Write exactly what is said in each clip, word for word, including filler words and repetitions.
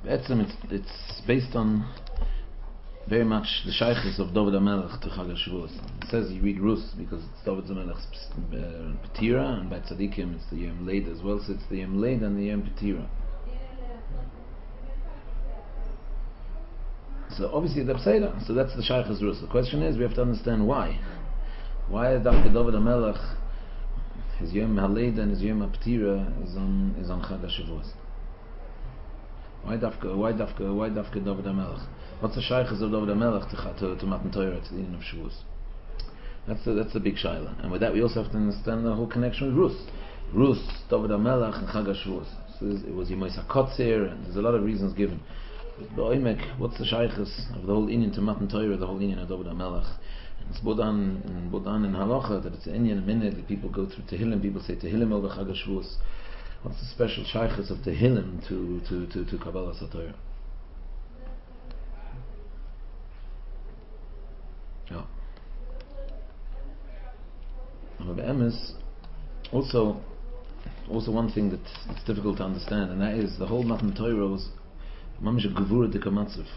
Be'etzem, it's, it's based on very much the shaykhs of David HaMelech to Chag HaShavuos. It says you read Rus because it's David HaMelech's uh, Petira, and by Tzadikim it's the Yom Leid as well, so it's the Yom Leid and the Yom Petira. So obviously the Pseira, so that's the shaykhs Rus. The question is, we have to understand why. Why is David HaMelech, his Yom HaLeid and his Yom HaPetira is on, is on Chag HaShavuos? Why Dafka, why Dafka, why Dafka David HaMelech? What's the shaykhs of David HaMelech to, to, to Matan Torah, to the Eden of Shavuos? That's the, that's the big shayla. And with that we also have to understand the whole connection with Rus. Rus, David HaMelech and Chag HaShavuos. So it was Yemos HaKotzer, and there's a lot of reasons given. But Ba'omek, what's the shaykhs of the whole Indian to Matan Torah, the whole Indian of David HaMelech? And it's Bodan and Bodan and Halacha, that it's an Indian minute that people go through Tehillim, people say Tehillim over Chag HaShavuos. What's the special shaykhs of Tehillim to, to, to, to Kabbalah Satorah? Yeah. Also, also one thing that it's difficult to understand, and that is the whole Matan Torah was mamish gevura de kamatzev.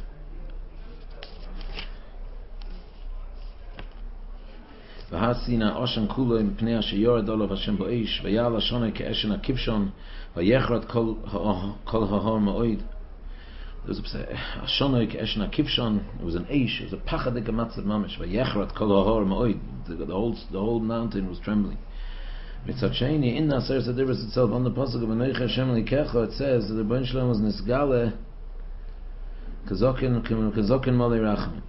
V'hasina oshan kulo im pnei asher olav Hashem bo'esh v'yal hashonai ke'eshen hakivshon v'yechrat kol kol hahor ma'oid. There was a shonoi ke'eshen hakivshon. It was an eish. It was a pachad de kamatzev mamish v'yechrat kol hahor ma'oid. The whole the whole mountain was trembling. Mitzacheni in Naser Sadiris itself on the pasuk of Anoich Hashem Likecha, it says that the Rebbeinu Shalom was nisgale kazokin kazokin malei rachman.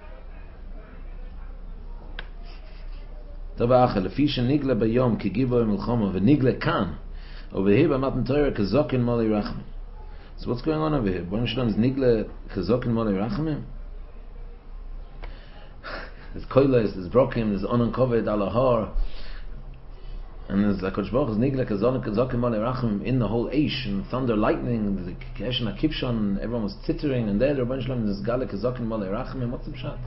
Tava achel lefi shenigle bayom kigivoy milchama v'nigle kan over here by Matan Torah kazokin malei rachman. So what's going on over here? Rebbeinu Shalom is nigle kazokin malei rachman. There's koiles, there's brokim, there's ununcovered alahar. And there's a Kodesh Baruch Hu's nigle kazokin malei rachman in the whole eish and thunder, lightning, the ke'eshen hakivshon, everyone was tittering, and there the Rebbeinu Shalom is gale kazokin malei rachman. What's the pshat?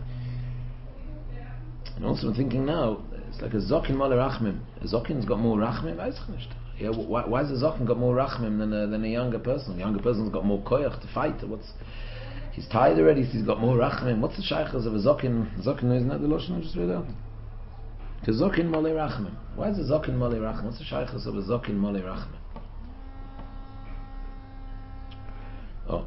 And also I'm thinking now, it's like a zokin malei rachman. A zokin's got more rachman. Yeah, why, why has a zokin got more rachman than a, than a younger person? A younger person's got more koyach to fight. What's He's tired already, so he's got more rachman. What's the shaykhs of a zokin? Zokin, isn't that the lotion I just read out? To zokin malei rachman. Why is a zokin malei rachman? What's the shaykhs of a zokin malei rachman? Oh.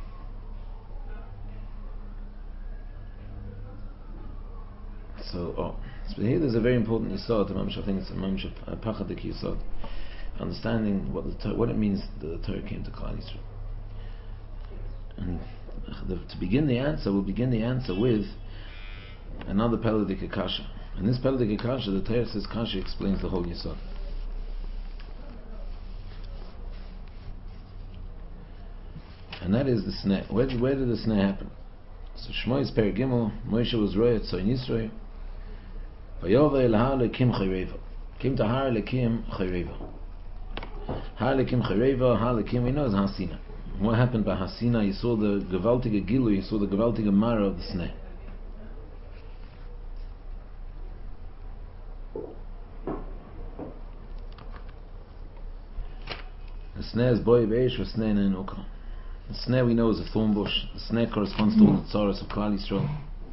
So, oh. So here there's a very important yisod. I think it's a mamish a pachadik yisod. Understanding what the what it means that the Torah came to Klal Yisrael. And the, to begin the answer, we'll begin the answer with another Peladik Kasha. And this Peladik Kasha, the Torah says Kasha explains the whole Yisod. And that is the sneh. Where, where did the sneh happen? So Shmo is Per Gimel, Moshe was royat so in Yisrael. Vayovei lahar lekim chayreva. Kim to har lekim chayreva. Har lekim chayreva, har lekim, we know is Hasina. What happened by Hasina? You saw the gewaltige gilu, you saw the gewaltige mara of the sneh. The sneh is boy beish, or sneh ne'en ukra. The sneh we know is a thorn bush. The sneh corresponds to all the tzaras of Klal Yisrael.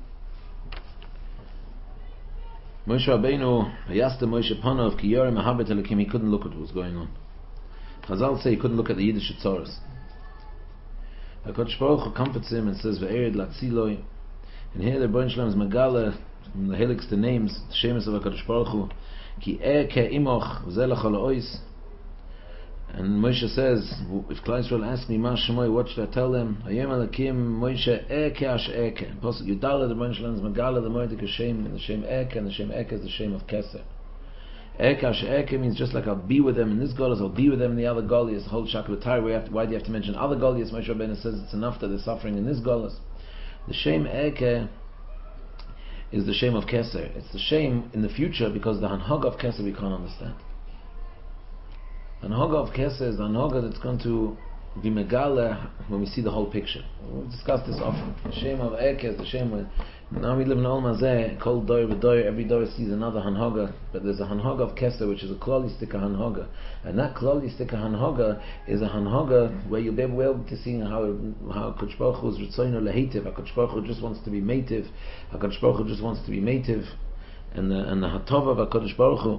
Moshe Rabbeinu, Vayasta Moshe Panov, Ki Yoreh Mehabet Elokim, he couldn't look at what was going on. Chazal say he couldn't look at the Yiddish tzaras. HaKadosh Baruch Hu comforts him and says, Ve'ered Latziloi. And here the Rebbeinu Shalom is Megala, from the helix the names, the shemus of HaKadosh Baruch Hu, Ki E Ke Imoch, V'zeh Lachol Ha'ois. And Moshe says, if Klal Yisrael asks me, Ma Shemoi, what should I tell them? Hayem Elakim, Moshe Eke Ash Eke. Apostle Yudala, the Rebbeinu Shalom is Megala, the Moedik Hashem, and the Shem Eke, and the Shem Eke is the Shem of Keser. Eke Ash Eke means just like I'll be with them in this Goliath, I'll be with them in the other Goliath. The whole Shakabatai, why do you have to mention other Goliaths? Moshe Rabbeinu says it's enough that they're suffering in this Goliath. The Shem Eke is the Shem of Keser. It's the Shem in the future because the Hanhag of Keser we can't understand. The Hanhaga of Keser is the Hanhaga that's going to V'megala, when we see the whole picture. We've discussed this often. The Shem of Ekes, the Shem of... Now we live in Olma Zeh, called Dor B'Dor, every Dor sees another Hanhaga, but there's a Hanhaga of Keser, which is a Klolistika Hanhaga. And that Klolistika Hanhaga is a Hanhaga where you'll be able to see how how Kodesh Baruch Hu is Ritzono Lehitiv, HaKadosh Baruch Hu just wants to be Meitiv, HaKadosh Baruch Hu just wants to be Meitiv, and the, and the Hatova of HaKadosh Baruch Hu,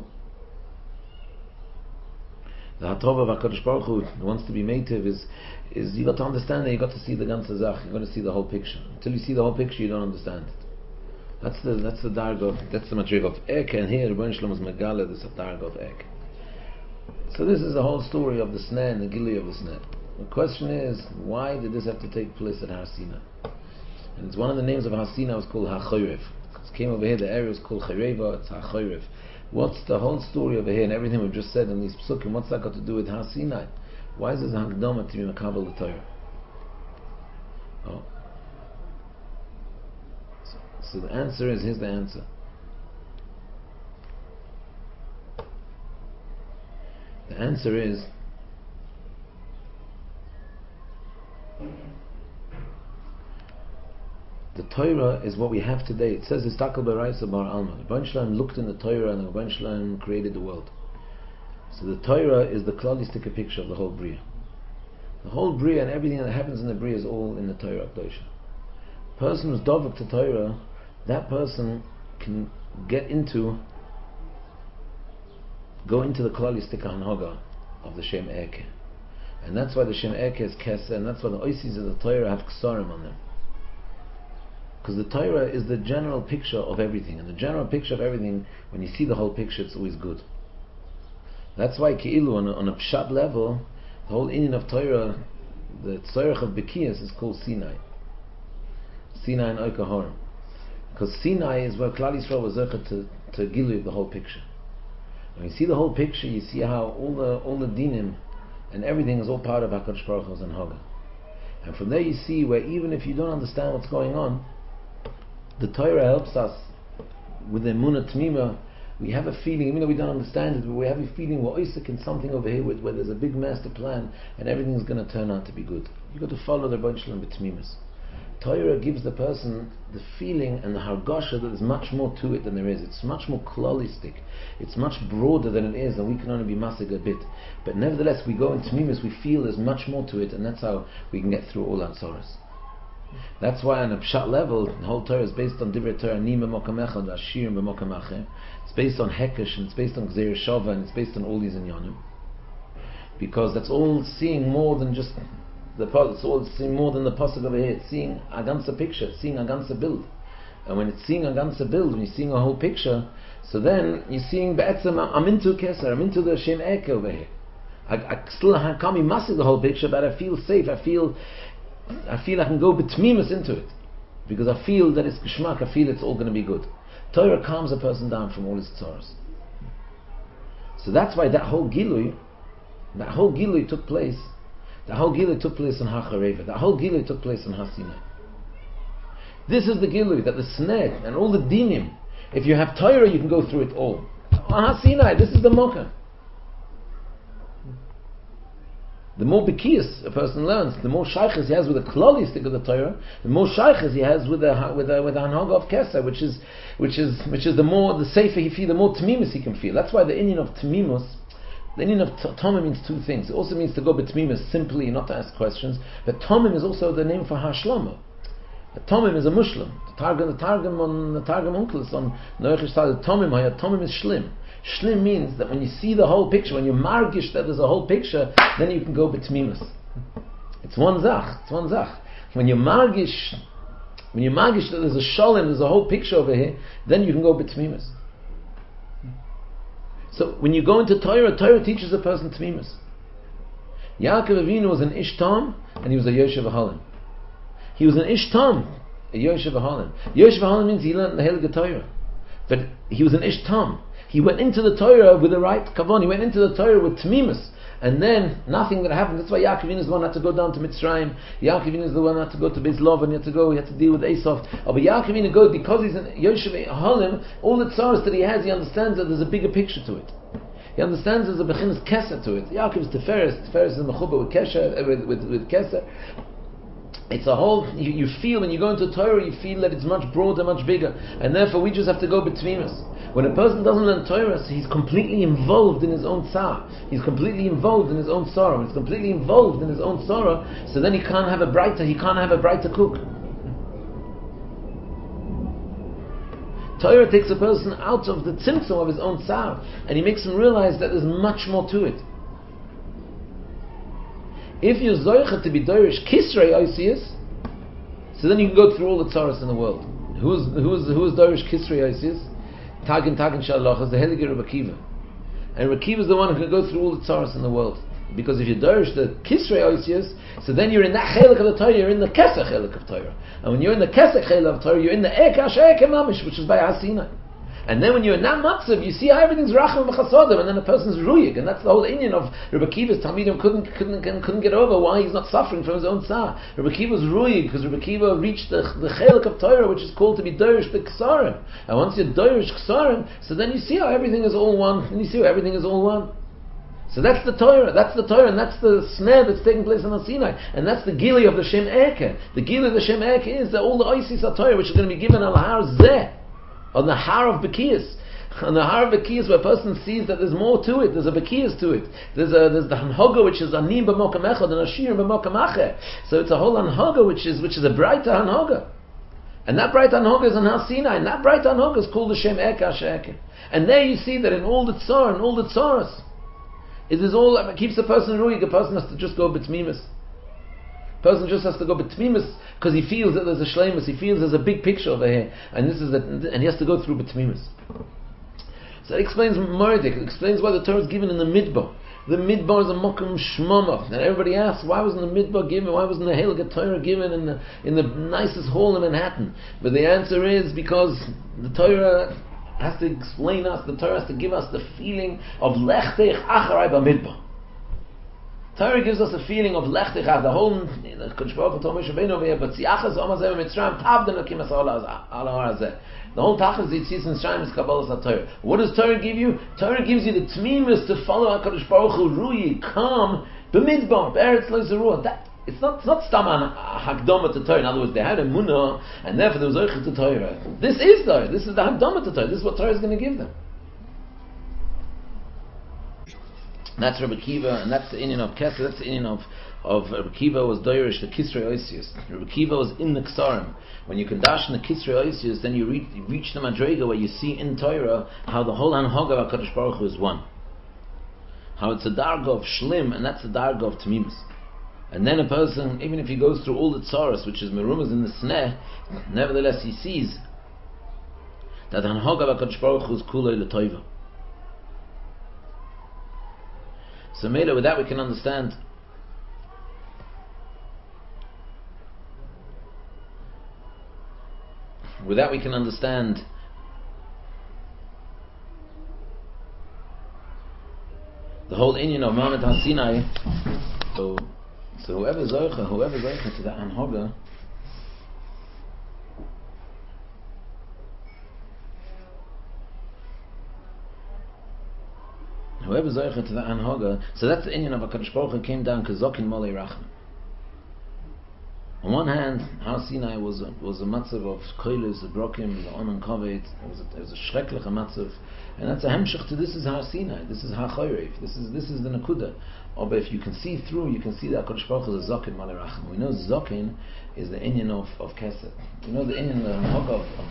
the Hatova of HaKadosh Baruch Hu wants to be Meitiv is, is you got to understand that you got to see the ganze Zach, you got to see the whole picture. Until you see the whole picture, you don't understand it. That's the that's the darga, that's the material of Ek, and here Rebbeinu Shalom is Megala, this is the darga of Ek. So this is the whole story of the Sneh and the Gili of the Sneh. The question is, why did this have to take place at Har Sinai? And it's one of the names of Har Sinai was called HaChorev. It came over here, the area was called Chereva, it's HaChorev. What's the whole story over here and everything we've just said in these psukim, what's that got to do with Har Sinai? Why is this a Hakdama to be Makabel the Torah? Oh. So, so the answer is, here's the answer. The answer is the Torah is what we have today. It says Istakel B'Raisa Bar Alma. The Rebbeinu Shalom looked in the Torah and the Rebbeinu Shalom created the world. So the Torah is the Klalistika picture of the whole Bria. The whole Bria and everything that happens in the Bria is all in the Torah Akdosha. Person who's Dovuk to Torah, that person can get into go into the Klalistika Hanhaga of the Shem Eke. And that's why the Shem Eke is Keseh, and that's why the Oisis of the Torah have Ksarim on them. Because the Torah is the general picture of everything, and the general picture of everything, when you see the whole picture, it's always good. That's why Ki'ilu, on a, on a Pshat level, the whole Indian of Torah, the Tzorech of Bekiyas is called Sinai. Sinai and Oika Horim. Because Sinai is where Klal Yisrael was zochet to, to Gilu, the whole picture. When you see the whole picture, you see how all the all the dinim and everything is all part of HaKadosh Baruch Hu's Hanhaga. And from there you see where even if you don't understand what's going on, the Torah helps us with the Emunah Tmima. We have a feeling, even though we don't understand it, but we have a feeling we're oisik in something over here where there's a big master plan and everything's going to turn out to be good. You've got to follow the Rebbeinu Shalom b'tmimus. Torah gives the person the feeling and the hargasha that there's much more to it than there is. It's much more klalistic. It's much broader than it is, and we can only be masig a bit. But nevertheless, we go in tmimus, we feel there's much more to it, and that's how we can get through all our sorrows. That's why on a pshat level, the whole Torah is based on divrei Torah, ni b'mokam echad, ashir b'mokam acher. It's based on hekesh, and it's based on gzeir shava, and it's based on all these inyanim. Because that's all seeing more than just the it's all seeing more than the pasuk over here. It's seeing a ganze picture, it's seeing a ganze build. And when it's seeing a ganze build, when you're seeing a whole picture, so then you're seeing be'etzem, I'm into Keser, I'm into the Shem Eke over here. I, I still can't be massive the whole picture, but I feel safe, I feel I feel I can go betmimus into it. Because I feel that it's geschmack, I feel it's all going to be good. Torah calms a person down from all his tzaras. So that's why that whole Gilui, that whole Gilui took place, that whole Gilui took place in HaChareva, that whole Gilui took place in Har Sinai. This is the Gilui, that the Sneh and all the Dinim, if you have Torah, you can go through it all. Har Sinai, this is the Mocha. The more Bekiyas a person learns, the more Shaykhs he has with the Klolistik of the Torah, the more Shaykhs he has with the with the with the Hanhaga of Keser, which is which is which is the more the safer he feels, the more Tmimus he can feel. That's why the Indian of Tmimus, the Indian of Tomim means two things. It also means to go betmimus simply, not to ask questions. But Tomim is also the name for Hashlama. Tomim is a Muslim. The Targum, the Targum on the Targum Onkelos on Noach Yisrael, Tomim Haya. Tomim is Shlim. Shlim means that when you see the whole picture, when you margish that there's a whole picture, then you can go betmimus. It's one zach. It's one zach. When you margish, when you margish that there's a shalom, there's a whole picture over here, then you can go betmimus. So when you go into Torah, Torah teaches a person tmimus. Yaakov Avinu was an Ish Tam, and he was a Yoshev Halim. He was an Ish Tam, a Yoshev Halim. Yoshev Halim means he learned the Heilige Torah, but he was an Ish Tam. He went into the Torah with the right kavon. He went into the Torah with tmimus, and then nothing that happened. That's why Yaakov Avinu is the one that had to go down to Mitzrayim. Yaakov Avinu is the one that had to go to Beis Lov, and he had to go. He had to deal with Esav. Oh, but Yaakov Avinu goes because he's an Yoshev Halim. All the tzaras that he has, he understands that there's a bigger picture to it. He understands there's a bechinas keser to it. Yaakov is Tiferes. Tiferes is mechuba with kesher, with with, with keser. It's a whole. You, you feel when you go into Torah, you feel that it's much broader, much bigger, and therefore we just have to go between us. When a person doesn't learn Torah, so he's completely involved in his own tzar. He's completely involved in his own sorrow. He's completely involved in his own sorrow. So then he can't have a brighter. He can't have a brighter cook. Torah takes a person out of the tzimtzum of his own tzar, and he makes him realize that there's much more to it. If you're zoicha to be doirish kisrei oisius, so then you can go through all the tzaras in the world. Who's who's who's doirish kisrei oisius? Tagin Tagin Shalach is the Heilige Rebbe Akiva, and Rebbe Akiva is the one who can go through all the tzaras in the world. Because if you doirish the kisrei oisius, so then you're in that chelik of the Torah, you're in the kesach chelik of Torah, and when you're in the kesach chelik of Torah, you're in the ekash ekamamish, which is by Hasina. And then when you're in that matzav, you see how everything's racham v'chasodim, and then a person's ruyig, and that's the whole inyan of Rebbe Akiva's Talmidim couldn't couldn't couldn't get over why he's not suffering from his own tzar. Rebbe Akiva's ruyig because Rebbe Akiva reached the the chelik of Torah, which is called to be doirish the ksarim. And once you're doirish ksarim, so then you see how everything is all one, and you see how everything is all one. So that's the Torah, that's the Torah, and that's the snare that's taking place on the Sinai, and that's the gili of the Shem Eke. The gili of the Shem Eke is that all the oisis are Torah, which is going to be given on the Har Zeh, on the Har of Bekiyas, on the Har of Bekiyas, where a person sees that there's more to it. There's a Bekiyas to it. There's a there's the Hanhoga, which is Anim b'mokam echad and Ashir b'mokam acher. So it's a whole Hanhoga, which is which is a brighter Hanhoga, and that bright Hanhoga is on Har Sinai, and that bright Hanhoga is called the Shem Eke Asheke. And there you see that in all the tzar and all the tzaras, it is all it keeps a person ruhig. A person has to just go betmimus. A person just has to go betmimus because he feels that there's a shleimus. He feels there's a big picture over here, and this is a, and he has to go through betmimus. So it explains Mordek. It explains why the Torah is given in the midbar. The midbar is a mokum shmama, and everybody asks why wasn't the midbar given? Why wasn't the Heilige Torah given in the in the nicest hall in Manhattan? But the answer is because the Torah has to explain us, the Torah has to give us the feeling of lechtech acharai b'midbar. Torah gives us a feeling of lechtech, the whole Kodesh Baruch Hu told Moshe Rabbeinu v'yabtziachas omazeh v'mitzrayim tavden akim as al har hazeh. The whole tachas yitzis and Mitzrayim is kabbalas HaTorah. What does Torah give you? Torah gives you the tmimus to follow HaKadosh Baruch Hu ruyi, calm, b'midbar, b'eretz lo zerua. That It's not it's not staman hakdama to Torah. In other words, they had a munah, and therefore there was oichah to Torah. This is Torah. This is the hakdama to Torah. This is what Torah is going to give them. And that's Rebbe Akiva, and that's the inyan of Kesser. That's the inyan of of Rebbe Akiva was doirish the Kisrei Oisius. Rebbe Akiva was in the Ksarim. When you can dash in the Kisrei Oisius, then you reach, you reach the Madrega where you see in Torah how the whole Hanhoga of HaKadosh Baruch Hu is one. How it's a darga of Shlim, and that's a darga of Tamimus. And then a person, even if he goes through all the tzaras, which is merumas in the sneh, nevertheless he sees that the Hanhoga of HaKadosh Baruch Hu is kulei l'toiva. So Mela, with that we can understand with that we can understand the whole inyan of Ma'amet HaSinai. So So whoever zoicha, whoever zoicha to that Hanhoga, whoever zoicha to that Hanhoga, so that's the inyan of HaKadosh Baruch Hu came down kazokin molei rachim. On one hand, Har Sinai was a, was a matzav of koilos, the brokim, the onan kovet. It was a, it was a shreklich matzav, and that's a hemshich to this is Har Sinai. This is Har Chorev. This is this is the nakuda. Or but if you can see through, you can see that HaKadosh Baruch Hu is a zokin malei rachim. We know zokin is the inyan of of kesed. We know the inyan the hanhoga of, of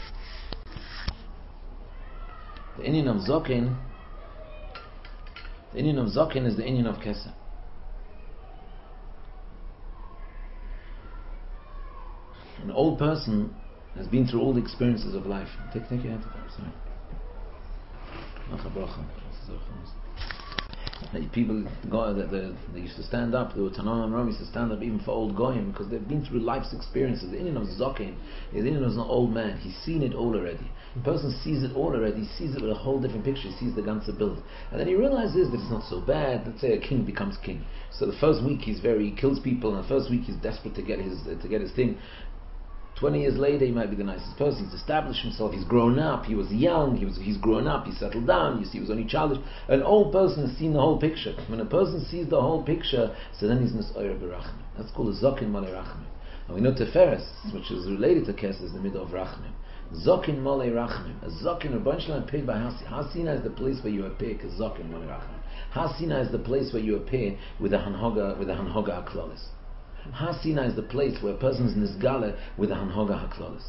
the inyan of zokin. The inyan of zokin is the inyan of kesed. An old person has been through all the experiences of life. Take, take your hand off. Sorry. People go, they, they, they used to stand up. The Tanana and Ram used to stand up even for old goyim because they've been through life's experiences. The Inyan of Zokin is the Inyan of an old man. He's seen it all already. The person sees it all already. He sees it with a whole different picture. He sees the ganze build, and then he realizes that it's not so bad. Let's say a king becomes king. So the first week he's very he kills people, and the first week he's desperate to get his uh, to get his thing. Twenty years later, he might be the nicest person. He's established himself. He's grown up. He was young. He was. He's grown up. He settled down. You see, he was only childish. An old person has seen the whole picture. When a person sees the whole picture, so then he's nis'oyer b'rachmim. That's called a zokin malei rachmim. And we know Teferes, which is related to Kesed, is the middle of rachmim. Zokin malei rachmim. A zokin, a bunch of paid by Hasina. Hasina is the place where you appear. Because zokin malei rachmim. Hasina is the place where you appear with a hanhoga, with a hanhoga haklolis. Hasina is the place where a person is nisgale with a hanhoga haklolis.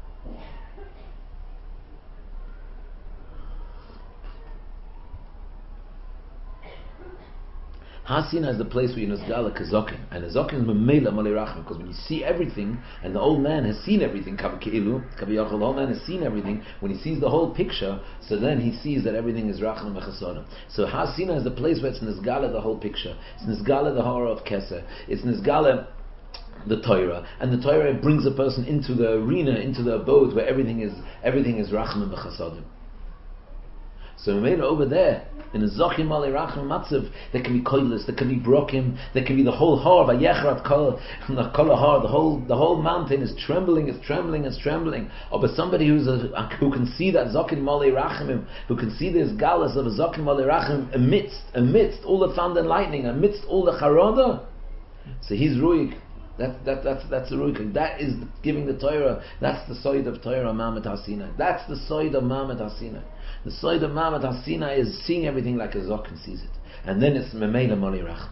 Hasina is the place where you nisgale kazokin, and a zokin is memela malei rachmim, because when you see everything, and the old man has seen everything, kavikilu, kaviyachol, the old man has seen everything. When he sees the whole picture, so then he sees that everything is rachmim v'chasodim. So Hasina is the place where it's nisgale the whole picture. It's nisgale the horror of Keser. It's nisgale the Torah, and the Torah brings a person into the arena, into the abode where everything is everything is rachmim v'chasodim. So we made it over there in a zochim malei rachmim matzav. There can be koilis, there can be brokim, there can be the whole har vayechrat kol, the kol har. The whole the whole mountain is trembling, it's trembling, it's trembling. Or but somebody who's a, who can see that zochim malei rachmim, who can see this galus of a zochim malei rachmim amidst amidst all the thunder and lightning, amidst all the charada. So he's ruik. That that that's that's the ruik. That is giving the Torah. That's the side of Torah Mamet Hasina. That's the side of Mamet Hasina. The side of Mamet Hasina is seeing everything like a zokin sees it, and then it's Memela Malei Rachmim.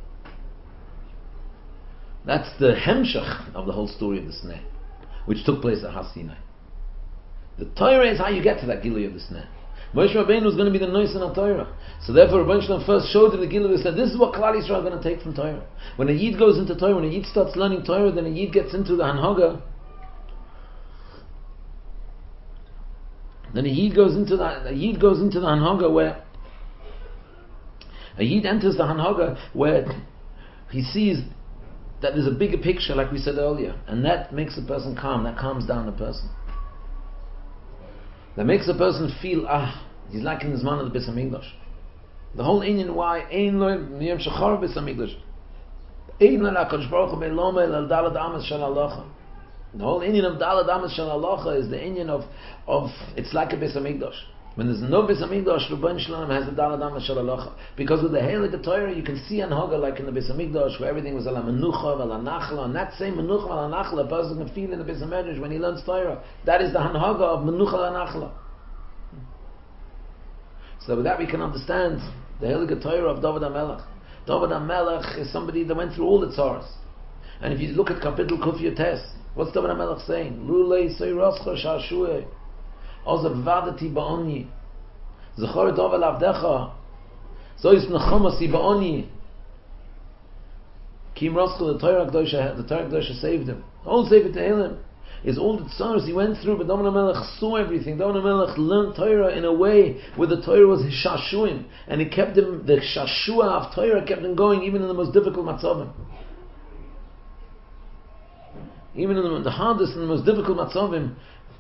That's the hemshach of the whole story of the Sneh, which took place at Hasinai. The Torah is how you get to that Gilui of the Sneh. Moshe Rabbeinu was going to be the noise in the Torah, so therefore Rabbeinu Shalom first showed him the Gilui and said, "This is what Klal Yisrael are going to take from Torah." When a Yid goes into Torah, when a Yid starts learning Torah, then a Yid gets into the Hanhaga. Then a Yid goes into the a Yid goes into the Hanhaga where a Yid enters the Hanhaga where he sees that there's a bigger picture, like we said earlier, and that makes a person calm. That calms down the person. That makes a person feel ah, he's like in his man of the Beis Hamikdash. The whole Inyan why ein lo niyam shachar Beis Hamikdash, ein lo HaKadosh Baruch Hu be'loma el dalad amas shel halacha. The whole Inyan of Dalad Amas Shel Halacha is the Inyan of, of it's like a Beis Hamikdash. When there's no Beis Hamikdash, Rabban Shalom has the Dalad Amas Shel Halacha. Because with the Heilige Torah, you can see Anhaga like in the Beis Hamikdash, where everything was ala menucha, ala nachla, and that same menucha, ala nachla, a person can feel in the Beis Hamikdash when he learns Torah. That is the Anhaga of menucha, ala nachla. So with that we can understand the Heilige Torah of David HaMelech. David HaMelech is somebody that went through all the tzaras. And if you look at Kapitel Kuf Yotes, what's David HaMelech saying? Lulei seiroscha shashuei ozav vadati ba'oni zechor dov el avdecha zois nechomasi ba'oni kim roscha the Torah Kedosha the Torah Kedosha saved him. All Sefer Tehillim is all the tzaras he went through, but David HaMelech saw everything. David HaMelech learned Torah in a way where the Torah was his shashuim, and it kept him, the shashua of Torah kept him going even in the most difficult matzavim. Even in the, the hardest and the most difficult matzavim,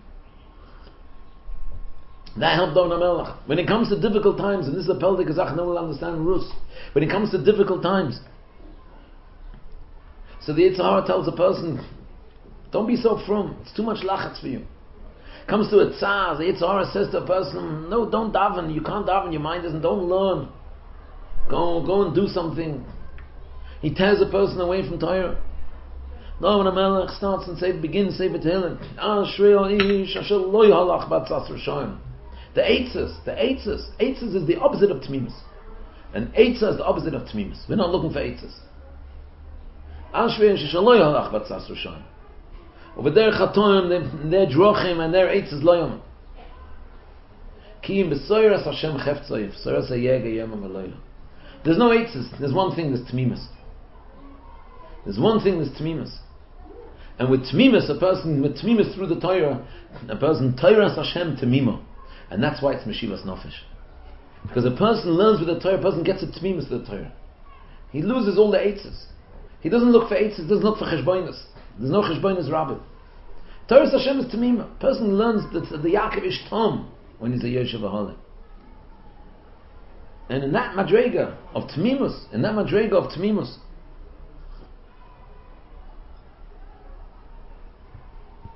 that helped David HaMelech. When it comes to difficult times, and this is a peldik Kazakh, no one will understand Rus. When it comes to difficult times, so the Yetzer Hara tells a person, don't be so frum, it's too much lachatz for you. Comes to a tzar, the Yetzer Hara says to a person, no, don't daven, you can't daven, your mind isn't, don't learn. Go, go and do something. He tears a person away from Torah. David HaMelech starts and say, begins Sefer Tehillim. Ashrei haish asher lo yahalach b'atzas rishayim. The eitzes, the eitzes, eitzes is the opposite of tmimus, and eitzah is the opposite of tmimus. We're not looking for eitzes. Ashrei haish asher lo yahalach b'atzas rishayim. Over there, chatoim, their drochim and their eitzes lo yom. Ki im b'soyras Hashem cheftzayif, soyras hayega yom ha'malayla. There's no eitzes. There's one thing that's tmimus. There's one thing that's tmimus. And with tmimus, a person with tmimus through the Torah, a person Torahs Hashem temimo, and that's why it's Meshivas Nofesh. Because a person learns with the Torah, a person gets a tmimus to the Torah. He loses all the eitzes. He doesn't look for eitzes. Doesn't look for cheshboinus. There's no cheshboinus rabbi. Torahs Hashem is temima. A person learns that the Yaakov ish tom when he's a Yoshev Ahalik. And in that madrega of tmimus, in that madrega of tmimus,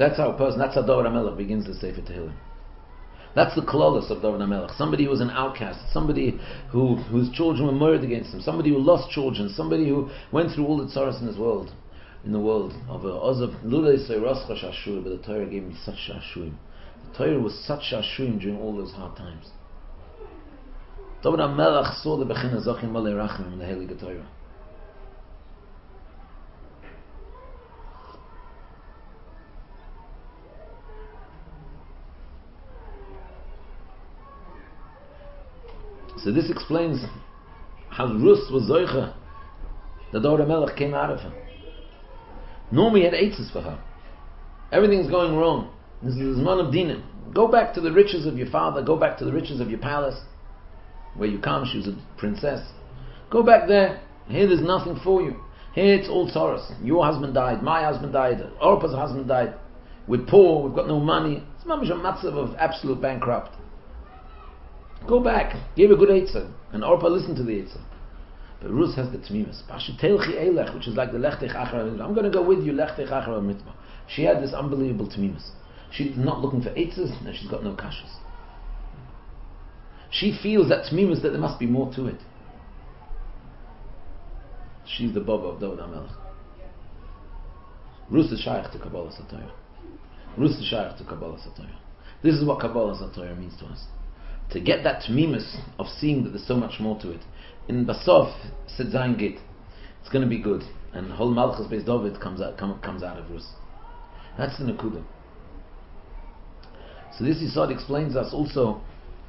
That's how a person, that's how David HaMelech begins the Sefer Tehillim. That's the klolos of David HaMelech. Somebody who was an outcast, somebody who whose children were murdered against him, somebody who lost children, somebody who went through all the tzaras in his world, in the world of Ozav. Lulei Seiroscha Shashuim, but the Torah gave me such Shashuim. The Torah was such Shashuim during all those hard times. David HaMelech saw the Bechina Zochim Malei Rachim in the Heilige Torah. So this explains how Rus was Zoicha. The David HaMelech came out of her. Normally he had eitzes for her. Everything's going wrong. This is the man of dinim. Go back to the riches of your father. Go back to the riches of your palace. Where you come, she was a princess. Go back there. Here there's nothing for you. Here it's all tzaras. Your husband died. My husband died. Orpah's husband died. We're poor. We've got no money. It's mamish a matzav of absolute bankrupt. Go back. Give a good eitzah. And Orpah listened to the eitzah. But Rus has the tmimus. Which is like the lechtech achar. I'm going to go with you, lechtech achar mitzvah. She had this unbelievable tmimus. She's not looking for eitzahs, and she's got no kashas. She feels that tmimus, that there must be more to it. She's the baba of David HaMelech. Rus is shaykh to Kabbalah Satayah. Rus is shaykh to Kabbalah Satayah. This is what Kabbalah Satayah means to us. To get that tmimus of seeing that there's so much more to it. In Basov, Sedzayin Git, it's going to be good. And the whole Malchus Beis David comes out, come, comes out of Rus. That's the Nakuda. So this Yisod explains us also.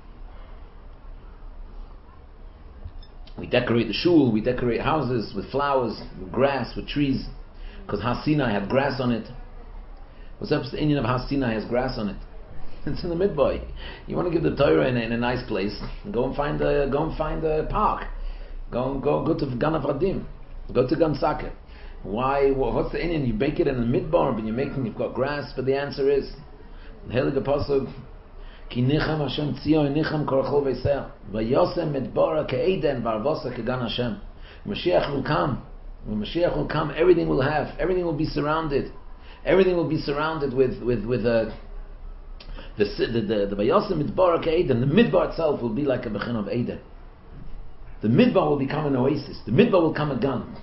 We decorate the shul, we decorate houses with flowers, with grass, with trees. Because Har Sinai had grass on it. What's up with the Indian of Har Sinai has grass on it? It's in the midboy. You want to give the Torah in a, in a nice place, go and find a go and find a park. Go and go go to Gan Avradim. Go to Gan Saker. Why? What's the Indian? You bake it in the midbar, but you're making you've got grass. But the answer is the Heilige Pasuk. Ki nicham Hashem tzion nicham korachol v'yisrael vayosem midbara ke'eden v'arvosa kegan Hashem. Mashiach will come. When Mashiach will come, everything will have. Everything will be surrounded. Everything will be surrounded with with with a. The the the, the Vayosem Midbar Eden, the Midbar itself will be like a Bechin of Eden. The Midbar will become an oasis. The Midbar will become a gun.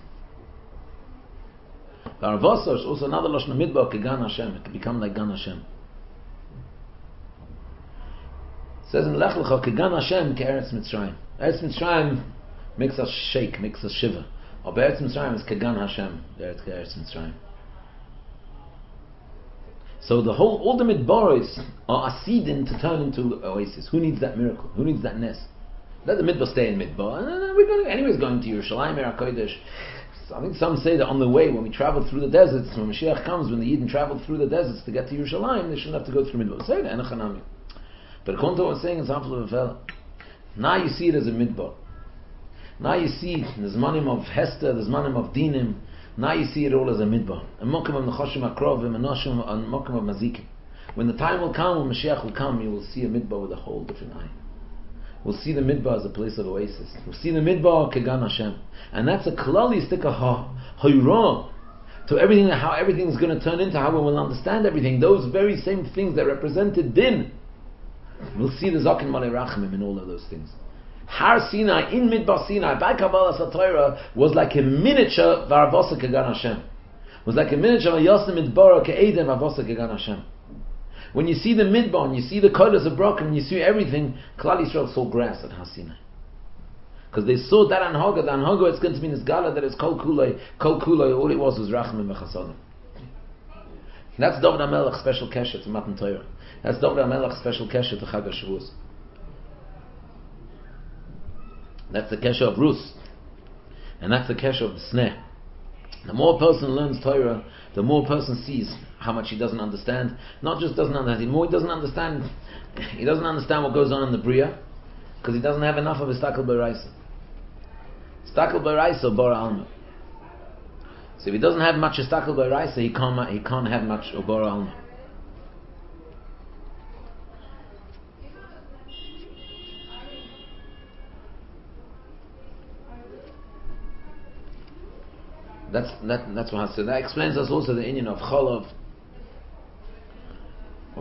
Arvosah is also another Lashon Midbar Kegan Hashem. It can become like Gan Hashem. It says in Lech Lecha Kegan Hashem Ke'eretz Mitzrayim. Eretz Mitzrayim makes us shake, makes us shiver. Or Eretz Mitzrayim is Kegan Hashem. Eretz Mitzrayim. So the whole, all the midbaros are asidin to turn into oasis. Who needs that miracle? Who needs that nest? Let the midbar stay in midbar. And we're going, anyways going to Yerushalayim, Eretz Kodesh. So I think some say that on the way, when we travel through the deserts, when Mashiach comes, when the Yidden travel through the deserts to get to Yerushalayim, they shouldn't have to go through midbar. Say that, enochanami. But according to what I'm saying, it's half of a fella. Now you see it as a midbar. Now you see there's manim of Hester, there's manim of Dinim. Now you see it all as a midbar. A mokim of nechashim akrovim, a noshim, a mokim of mazikim. When the time will come, when Mashiach will come, you will see a midbar with a whole different eye. We'll see the midbar as a place of oasis. We'll see the midbar kegan Hashem, and that's a klali stika hayra to everything. How everything is going to turn into, how we will understand everything. Those very same things that represented din. We'll see the zaken malei rachamim in all of those things. Har Sinai, in Midbar Sinai, by Kabbalah Satayra, was like a miniature Varavosa Kegan Hashem. Was like a miniature Vayosim Midbar Ke'eden Varavosa Kegan Hashem. When you see the Midbar, and you see the Kodesh of Brock, and you see everything, Klal Yisrael saw grass at Har Sinai. Because they saw that Anhaga, the Anhaga it's going to be Nisgala, that is Kol Kulay, Kol Kulay, all it was was Rachmim V'chasadim. That's David HaMelech's special kesher to Matan Torah. That's David HaMelech's special kesher to Chag HaShavuos. That's the kesher of Rus. And that's the kesher of the Sneh. The more a person learns Torah, the more a person sees how much he doesn't understand. Not just doesn't understand, the more he doesn't understand, he doesn't understand what goes on in the Bria, because he doesn't have enough of his Stakel B'Raisa. Stakel B'Raisa, Bora Alma. So if he doesn't have much of Stakel B'Raisa, he can't, he can't have much of Bora Alma. That's that. That's what I said. That explains us also the inyan of Cholov.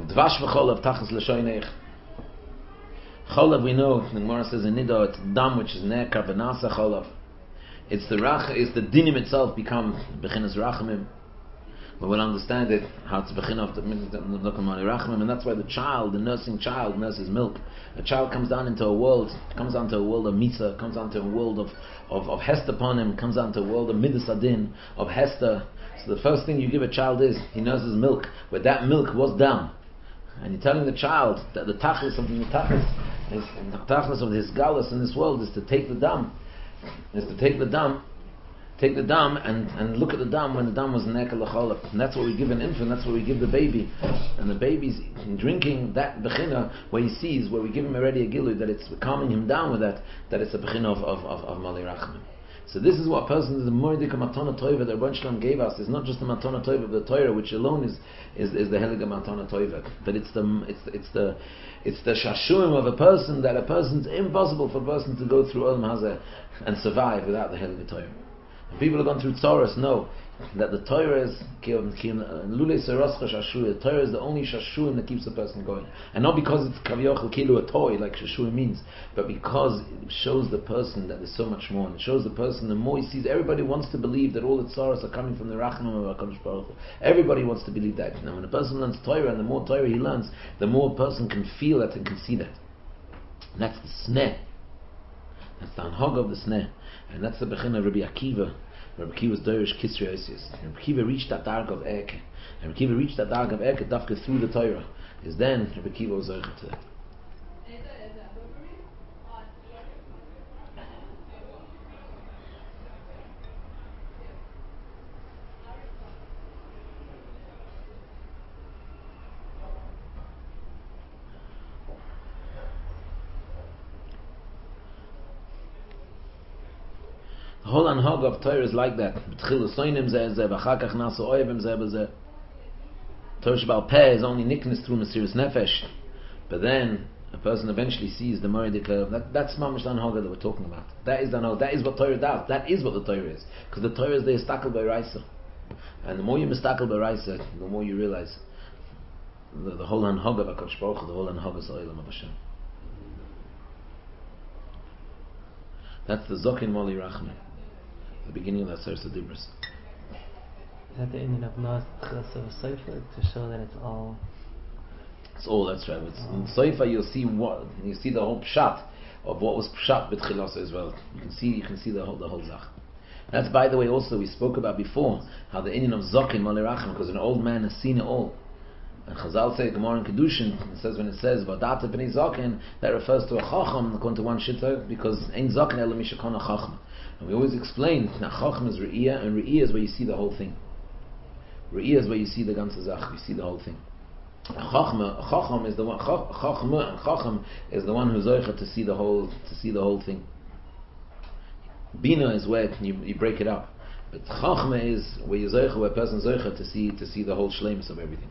Dvash v'cholav tachas l'shoineich. Cholav, we know, the Gemara says in Nida, it's dam which is nekar v'nasa cholav. It's the rach, it's the dinim itself become bechinas rachamim. But we'll understand it, how it's bechin of the rachamim, and that's why the child, the nursing child, nurses milk. A child comes down into a world, comes down to a world of mitzvah, comes down to a world of, of, of hester upon him, comes down to a world of midas adin, of hester. So the first thing you give a child is, he nurses milk, but that milk was down. And you're telling the child that the tachlis of the tachlis, the tachlis of his galus in this world is to take the dam, is to take the dam, take the dam and, and look at the dam when the dam was nekel l'cholaf. And that's what we give an infant, that's what we give the baby. And the baby's drinking that bechina where he sees, where we give him already a gilu, that it's calming him down with that, that it's a bechina of, of, of, of Mali Rachamim. So this is what a person, the Mordik Matana Toiva that Rabban Shalom gave us, is not just the Matana Toiva of the Torah, which alone is is, is the Helig Matana Toiva, but it's the it's the, it's the it's the shashuim of a person, that a person's impossible for a person to go through Olam Hazeh and survive without the Helig Torah. And people have gone through Tzoros know that the Torah is Lulei Seroscha Shashuim. The Torah is the only shashuim that keeps a person going, and not because it's Kaviochel Kilu a toy like shashuim means, but because it shows the person that there's so much more. And it shows the person, the more he sees, everybody wants to believe that all the tzaros are coming from the Rachamim of HaKadosh Baruch Hu. Everybody wants to believe that. Now, when a person learns Torah, and the more Torah he learns, the more a person can feel that and can see that. And that's the sneh. That's the anhag of the sneh, and that's the bechin of Rabbi Akiva. Rabbi Akiva's Dorish Kisri Oisius. Rabbi Akiva reached that dark of Eke. And Rabbi Akiva reached that dark of Eke dafka through the Torah. Is then Rabbi Akiva was Zoichet to that. The whole anhag of Torah is like that. Torah Shebal Peh is only nickness through Mesiras Nefesh, but then a person eventually sees the Moridika. That, that's mamish the anhag that we're talking about. That is the anhag. That is what Torah does. That is what the Torah is. Because the Torah is the istakel by Raisa, and the more you mistakel by Raisa, the more you realize the, the whole anhag of HaKadosh Baruch Hu, the whole anhag is Olam of Hashem. That's the Zokin Moli Rachmi. The beginning of that Sefer Dibros. Is that the ending of Noah's Chas of Sefer to show that it's all? It's all that's right. It's, oh. In Sefer you'll see what you see the whole pshat of what was pshat b'tchilas as well. You can see you can see the whole the whole zach. That's, by the way, also we spoke about before how the ending of Zokin Mali Rachmi, because an old man has seen it all. And Chazal say Gemara in Kedushin, it says when it says Vadata b'nei Zokin, that refers to a chacham according to one shitta, because ein Zokin ela mishakon a chacham. And we always explain that chacham is re'iyah, and re'iyah is where you see the whole thing. Re'iyah is where you see the ganze zach, you see the whole thing. Chacham, chacham is the one. Chacham and chacham is the one who's zoicha to see the whole, to see the whole thing. Bina is where you, you break it up, but chacham is where you zoicha, where a person zoicha to see to see the whole shleimus of everything.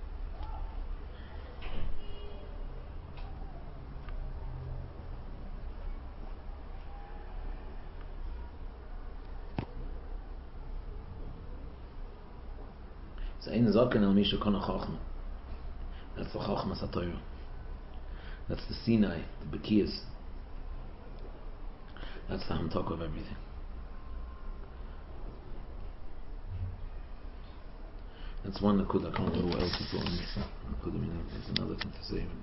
That's the Chachmas HaTorah. That's the Sinai, the Bekiyas. That's the Hamtok of everything. That's one Nakud. I can't remember what else is going on. There's another thing to say.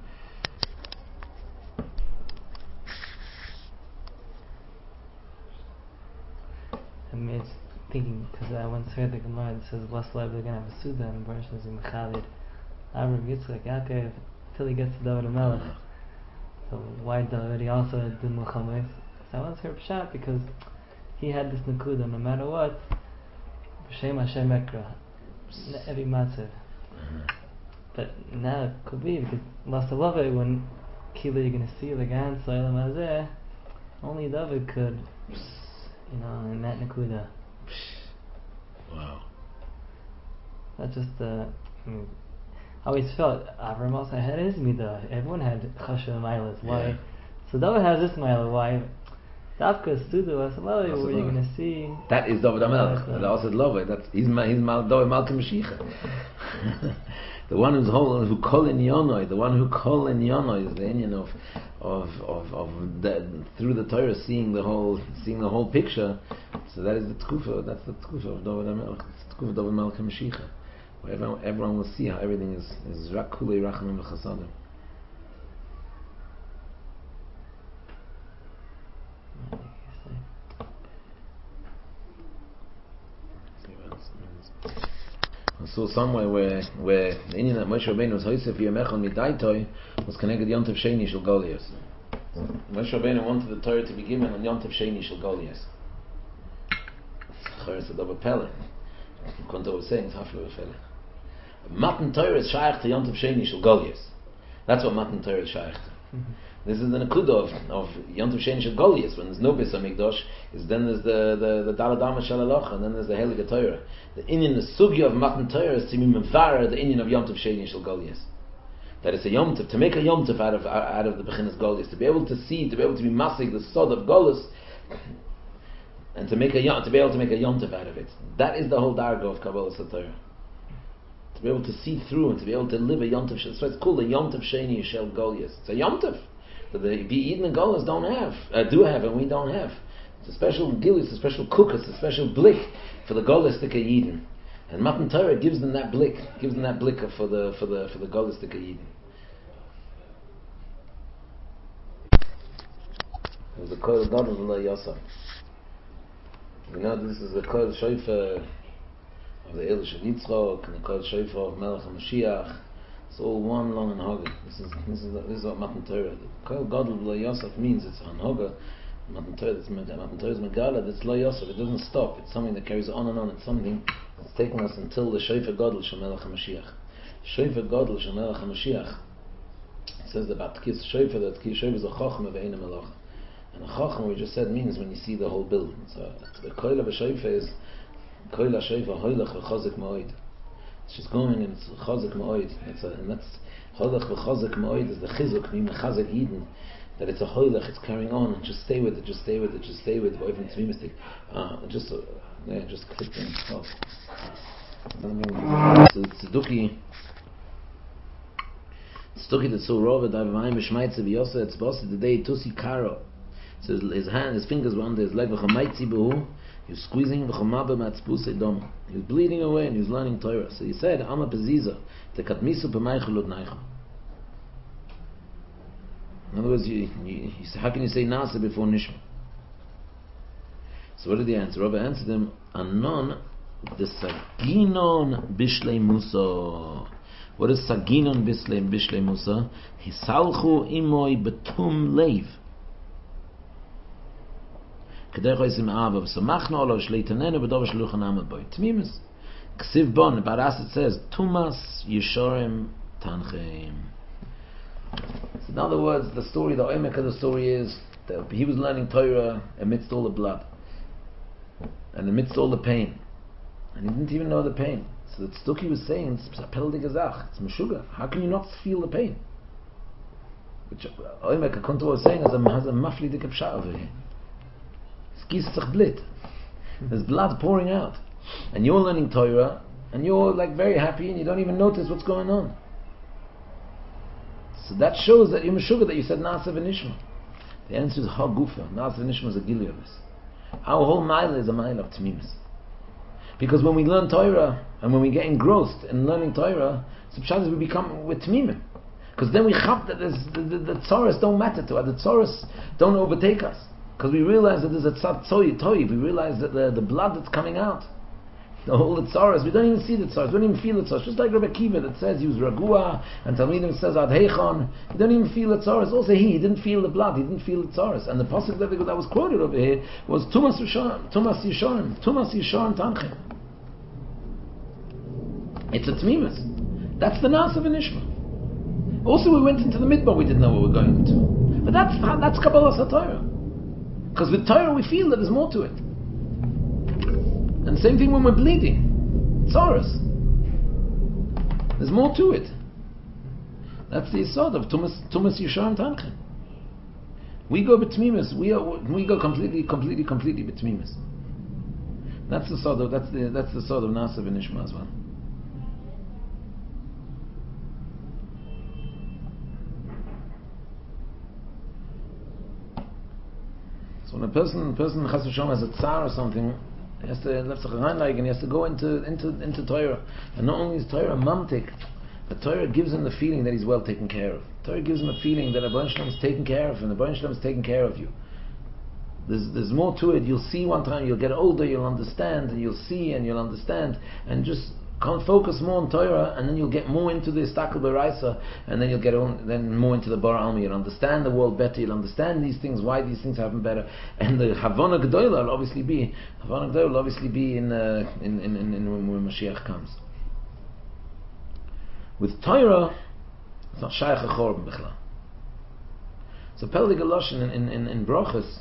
I mean, it's thinking, because I once heard the Gemara that says less likely they're going to have a Suda and Baruch is in Mechalid Avram Yitzchak Yaakov until he gets to David HaMelech. So why David he also did Milchames? So I once heard Pshat because he had this Nakuda, no matter what, B'Shem Hashem Ekra, every matzav. But now it could be because Last love it when Kila you're going to see the Gan Soilam Hazeh, only David could, you know, in that Nakuda. Wow. That's just uh, I mean, I always felt Avram also had his midah. Everyone had chashuv milas. Why? Yeah. So David has this milah. Why? Dafka Suda Lasalavi, where you're going to see. That is David HaMelech. Yeah, The Asad Love. That's he's ma- he's mal David Malka Mashiach. The one who's whole, who kol in Yonoi, the one who kol in Yonoi is the Indian of of of of the, through the Torah, seeing the whole seeing the whole picture. So that is the tkufa. That's the tkufa of David HaMelech. It's the tkufa of David Malka Mashiach, where everyone, everyone will see how everything is is rak kulei rachamim v'chasadim. I saw somewhere where where the Indian that Moshe Rabbeinu was Hosef Yomechon Midaitoi was connected to Yontav Sheni Shel Goliath. Moshe Rabbeinu wanted the Torah to be given on Yontav Sheni Shel Goliath. Charis Adab Pele. Konto was saying, Hafle Pele. Matan Torah is shaykh to Yontav Sheni Shel Goliath. That's what Matan Torah is shaykh to. This is the Nakuda of, of Yontav Sheni Shel Goliath. When there's no Beis HaMikdash, is then there's the the the Daladama Shel Alocha, and then there's the Heilige Torah. The Indian, the Sugya of Matan Torah is to be Mevara, the Indian of Yontav Sheni Shel Goliath. That is a Yom Tov, to make a Yom Tov out of out of the Bechinas Goliath, to be able to see, to be able to be masig the sod of Goliath, and to make a Yom, to be able to make a Yom Tov out of it. That is the whole darga of Kabbalah Torah. To be able to see through and to be able to live a Yom Tov. That's why it's called a Yom Tov Sheni Shel Goliath. It's a Yom Tov that the Eden and Goliath don't have, uh, do have, and we don't have. It's a special gilus, a special kukas, a special blick for the Golistic Eden. And Matan Torah gives them that blick, gives them that blick for the for the for the Golistic Eden. It was the Koil Gadol V'lo Yosef. We know this is the Koil Shofar of the Elish of Yitzchok and the Koil Shofar of Melech HaMashiach. It's all one long Hanhaga. This is this is this is what Matan Torah. The Koil Gadol V'lo Yosef means it's Hanhaga. Matan Torah is Matan Torah is Megala. That's Lo Yosef. It doesn't stop. It's something that carries on and on. It's something that's taking us until the Shofar Gadol Shel Melech HaMashiach. Shofar Gadol Shel Melech HaMashiach. It says about Tkis Shofar that Tkis Shofar is a Chacham Ve'ein Melech. And a Chacham, we just said, means when you see the whole building. So the Koil of a Shofar is Koil HaShofar Hoylech V'Chazek Ma'od. It's just going and it's Chazek Ma'od. It's a, and that's Hoylech V'Chazek Ma'od is the Chizuk, meaning Chazek Eden. That it's a Hoylech, it's carrying on, and just stay with it, just stay with it, just stay with it, even to be mistake. Uh, just, uh, yeah, just click things off. So Tzeduki, Tzeduki that so Rova, Davayim B'Shmaitze V'Yosa, it's bossy the day Tusi Karo. So his, his hand, his fingers were under his leg, V'Chamaitzi B'Hu, he was squeezing V'Chamabe Matzpuse Dom. He was bleeding away and he was learning Torah. So he said, Ama Peziza, Tekatmisu P'Maichu Ludnaicha. In other words, you, you, you, how can you say Nasa before Nishma? So what did he answer? Rabbi answered him, Anon the Saginon Bishlei Musa. What is Saginon Bishlei Bishlei Musa? Hisalchu imoi betum leiv. Kedech oisim ava v'samachna olo shleitanenu b'dov shluchan amad boi. Tmimus. Ksiv bon, Baras it says, Tumas Yeshorim Tanchem. So in other words, the story, the oimek of the story is that he was learning Torah amidst all the blood and amidst all the pain, and he didn't even know the pain. So the Tzduki was saying, it's peldig azach, it's meshuga. How can you not feel the pain? Which oimek Akonto was saying has a has a mafli dik pshat over here. Skis tzach blit. There's blood pouring out, and you're learning Torah, and you're like very happy, and you don't even notice what's going on. So that shows that you're meshuga, that you said Nasa v'Nishma. The answer is Ha Gufa. Nasa v'Nishma is a gili of this. Our whole mile is a mile of Tmimus. Because when we learn Torah, and when we get engrossed in learning Torah, so pshat is we become with Tmimim. Because then we chap that the, the, the tzoros don't matter to us, the tzoros don't overtake us. Because we realize that there's a tzad toiv, we realize that the, the blood that's coming out, the whole tzaras, we don't even see the tzaras, we don't even feel the tzaras. Just like Rabbi Kiva that says he was Ragua, and Talmidim says Ad Heichon, you don't even feel the tzaras. Also he, he didn't feel the blood, he didn't feel the tzaras. And the pasuk that, that was quoted over here was Tumas Yishorim, Tumas Yishorim, Tumas Yishorim Tanchem. It's a Tmimus. That's the Nasa v'Nishma. Also we went into the Midbar, we didn't know what we were going into. But that's that's Kabbalah Torah. Because with Torah we feel that there's more to it. And same thing when we're bleeding. Tzaras. There's more to it. That's the yesod of Tumas Tumas Yishorim Tanchem. We go betmimus. We are, we go completely, completely, completely betmimus. That's the sort of that's the that's the sort of Nasa v'Nishma as well. So when a person person Chas v'Shalom has a tsar or something, he has to left reinlegen, and he has to go into into into Torah, and not only is Torah mamtik, but Torah gives him the feeling that he's well taken care of. Torah gives him a feeling that Abba Shalom is taken care of, and Abba Shalom is taking care of you. There's there's more to it. You'll see one time. You'll get older. You'll understand, and you'll see, and you'll understand, and just can't focus more on Torah, and then you'll get more into the Istakel B'Raisa, and then you'll get on, then more into the Bar Alma. You'll understand the world better. You'll understand these things, why these things happen better, and the Havana Gedola will obviously be Havana Gedola will obviously be in uh, in, in, in, in when Mashiach comes. With Torah, it's not Shaykh HaChorban B'chla. So Peldig Galoshin in in in, in Brochus.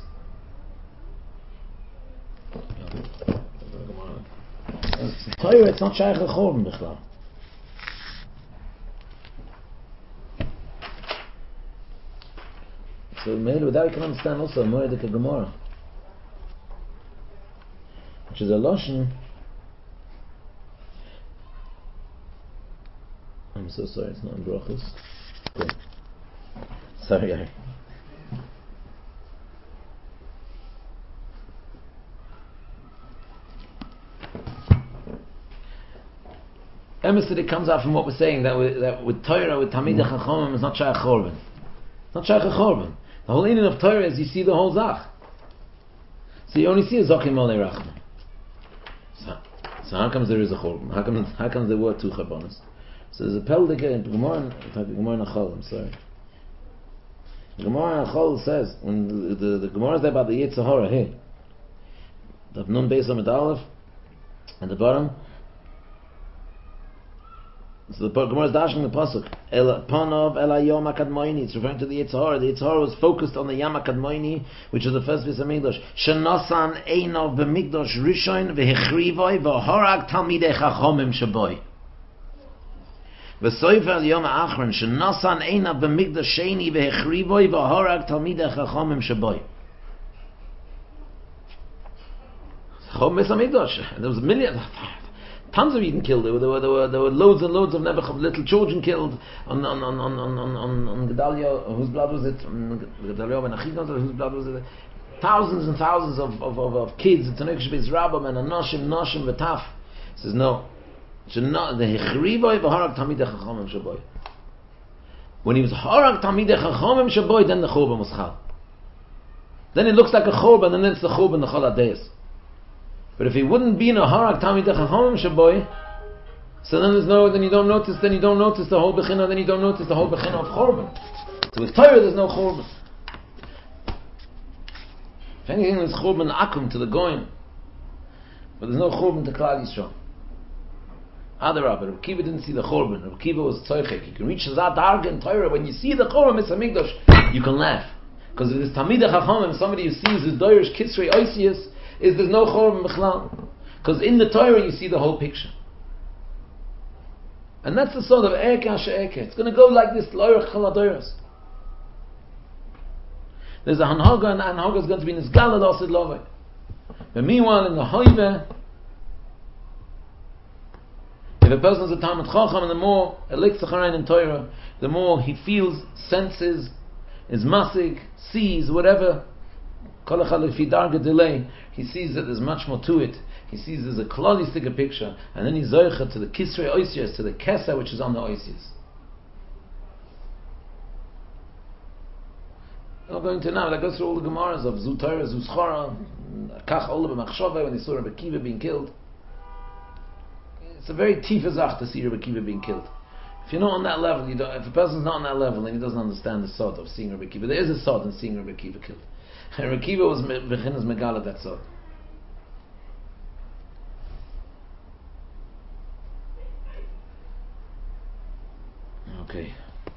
Torah, it's not Shaykh HaChorban B'chla. So maybe with that you can understand also Moedik Gemara, which is a Loshin. I'm so sorry, it's not in Brochus. Okay. Sorry, Gary. Emes, it comes out from what we're saying, that with, that with Torah, with Talmidei Chachamim, is not Shaykh HaChorban. It's not Shaykh HaChorban. The whole meaning of Torah is you see the whole Zach. So you only see a Zochim Olei Rachman. So, so how comes there is a Chorban? How comes how comes there were two Chabonis? So there's a Peldik in Gemara, Gemara Nachol, I'm sorry. The Gemara Nachol says, when the, the, the Gemara is there about the Yetzer Hara here, the Nun Beis Amid Aleph, at the bottom, so the Gemara is dashing the pasuk. El Panov El Yom Akadmoini. It's referring to the Yetzer Hara. The Yetzer Hara was focused on the Yom Akadmoini, which is the first Beis Hamikdash. Shenosan Einov B'Mikdash Rishon VeHechrivoi VeHorag Talmidei Chachomim Shaboy. V'Soifer El Yom Achron Shenosan Einov B'Mikdash Sheni VeHechrivoi VeHorag Talmidei Chachomim Shaboy. Chom Beis Hamikdash. There was a million. Tons of Eden killed. There were, there were, there were, there were loads and loads of Nebuchadnezzar, little children killed on on on on on on, on Gedalia. Whose blood was it? Gedalia ben Achikon. Whose blood was it? Thousands and thousands of of, of, of kids. It's an Ekshbeis Rabbam and a Noshim Noshim V'Taf. He says no. The Hechrivoy v'Harag Talmidei Chachamim Shaboy. When he was Harag Talmidei Chachamim Shaboy, then the Churban was Chal. Then it looks like a Churban, and then it's the Churban the Chol HaDeis. But if he wouldn't be in a Harag Talmidei Chachamim Shaboy, so then there's no, then you don't notice, then you don't notice the whole Bechina, then you don't notice the whole Bechina of Chorban. So with Torah there's no Chorban. If anything, there's Chorban Akum to the Goyim, but there's no Chorban to Klal Yisrael. Adarabah, Rabbi Kiva didn't see the Chorban. Rabbi Kiva was Tzorchek. You can reach Zad Darga in Torah. When you see the Chorban Beis Hamikdash, you can laugh, because if it's Talmidei Chachamim, somebody who sees the Doirish Kisrei Oisius, is there's no Chorban B'chlal, because in the Torah you see the whole picture, and that's the sort of Eka She'eka. It's going to go like this. Loirach Chaladoros. There's a Hanhaga, and the Hanhaga is going to be in this Galad Osid Lovay. But meanwhile, in the Hoive, if a person is a Talmid Chacham, and the more Elik Tzacharain in Torah, the more he feels, senses, is masig, sees, whatever. Delay, he sees that there's much more to it. He sees there's a klalistic picture, and then he's zoicha to the kisrei oisius, to the kesa which is on the oisius. I'm not going to now. That goes through all the gemaras of Zutara, Zuschara, Kach Ola b'Machshava when they saw Rabbi Kiva being killed. It's a very tifa zach to see Rabbi Kiva being killed. If you're not on that level, you don't, if a person's not on that level, then he doesn't understand the sod of seeing Rabbi Kiva. There is a sod in seeing Rabbi Kiva killed. And Rabbi Kiva was Bechinas Megala, that sod. Okay.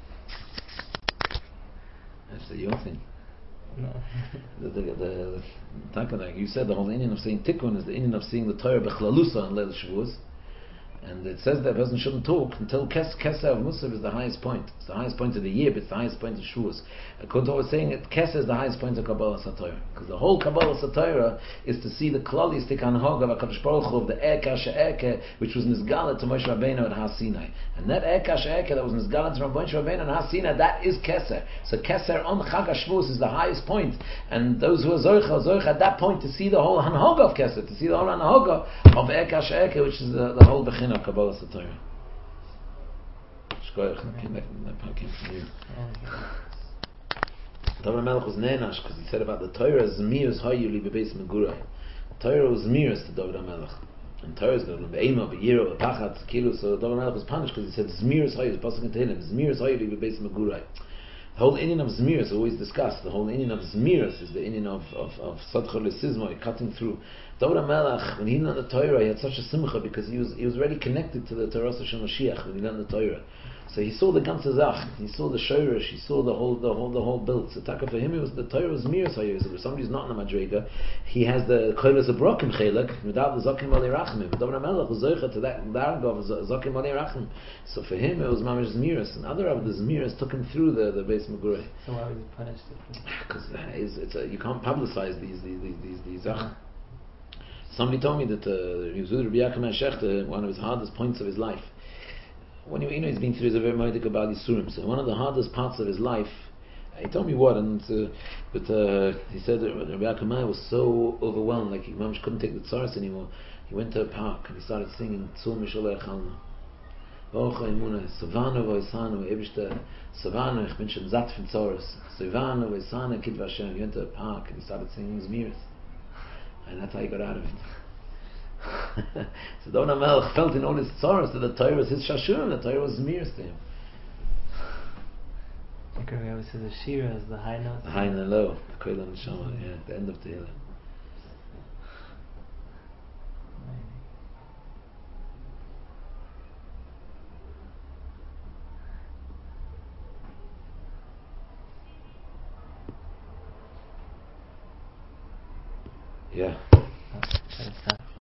That's the your thing. No. the, the, the, the, you said the whole Indian of saying Tikkun is the Indian of seeing the Torah Bechlalusa and Leil Shavuos. And it says that a person shouldn't talk until Kes, Keser of Musaf is the highest point. It's the highest point of the year, but it's the highest point of Shavuos. Koto was saying that Keser is the highest point of Kabbalah Satorah. Because the whole Kabbalah Satorah is to see the Klalistik Anhog of HaKadosh Baruch Hu, of the Eka She'eke, which was Nizgalat to Moshe Rabbeinu at Har Sinai. And that Eka She'eke that was Nizgalat to Moshe Rabbeinu at Har Sinai, that is Keser. So Keser on Chag HaShavuos is the highest point. And those who are Zoicha, are Zoicha at that point to see the whole Hanhog of Keser, to see the whole Hanhog of Eka She'eke, which is the, the whole Bechina of Kabbalah Satorah. David Melech was nenash because he said about the Torah, Zmius hayu li bebeis megurai. Torah was zmius to David Melech, and Torah is going to be ema, beyiro, bepachat, kilu. So David Melech was punished because he said zmius hayu. The pasuk in Tehillim, zmius hayu li bebeis megurai. The whole inyan of zmius is always discussed. The whole inyan of zmius is the inyan of of of sadcha lesizmo, cutting through. David Melech, when he learned the Torah, he had such a simcha because he was he was already connected to the Torah of Mashiach when he learned the Torah. So he saw the ganze Zach, he saw the Shoresh, he saw the whole the whole the whole build. So taka for him it was the Torah was miras hayos. If somebody's not in the Madrega, he has the kolas of broken chelak without the zakim malei rachmim. But David Melech was zoicha to that darga of zakim malei rachmim. So for him it was mamish zmiras, and other of the zmiras took him through the the base magurei. So why was he punished? Because it's, it's a, you can't publicize these these these these, these Zach. Somebody told me that uh, Rabbi Yaakov Shechter, one of his hardest points of his life, when he, you know, he's been through, he's a very moedik about Yisurim. So one of the hardest parts of his life, he told me what, and uh, but uh, he said that Rabbi Yaakov was so overwhelmed, like he mamish couldn't take the tzaras anymore. He went to a park and he started singing Tzur Mishalei Chalma. Ocha Emuna, Savanu Voisanu, Ebishter, Savanu, ich bin schon satt von tzaras. Savanu Voisanu, Kid Vashem. He went to a park and he started singing Zmiris. And that's how he got out of it. So David HaMelech felt in all his sorrows that the Torah was his shashurim, the Torah was mirrors to him. Like Rabbi always says, the Shira is the high note. The high and the low, the Koil and the Shama, yeah, the end of the Tehillim. Yeah. Oh,